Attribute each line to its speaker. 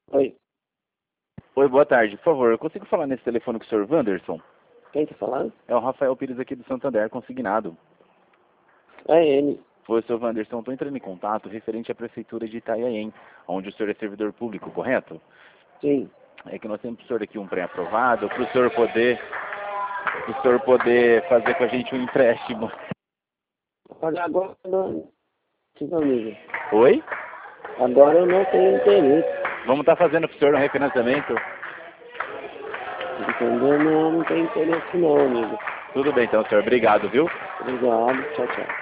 Speaker 1: Oi,
Speaker 2: Oi, boa tarde. Por favor, eu consigo falar nesse telefone com o senhor Wanderson?
Speaker 1: quem tá falando?
Speaker 2: É o Rafael Pires aqui do Santander, consignado.
Speaker 1: É ele.
Speaker 2: Oi, senhor Wanderson, estou entrando em contato referente à Prefeitura de Itanhaém, onde o senhor é servidor público, correto?
Speaker 1: Sim.
Speaker 2: É que nós temos para o senhor aqui um pré-aprovado, para o senhor poder fazer com a gente um empréstimo.
Speaker 1: Olha, agora não, sim, amigo.
Speaker 2: Oi?
Speaker 1: Agora eu não tenho interesse.
Speaker 2: Vamos estar fazendo para o senhor um refinanciamento?
Speaker 1: Entendeu? Não, não tenho interesse não, amigo.
Speaker 2: Tudo bem então, senhor. Obrigado, viu?
Speaker 1: Obrigado. Tchau, tchau.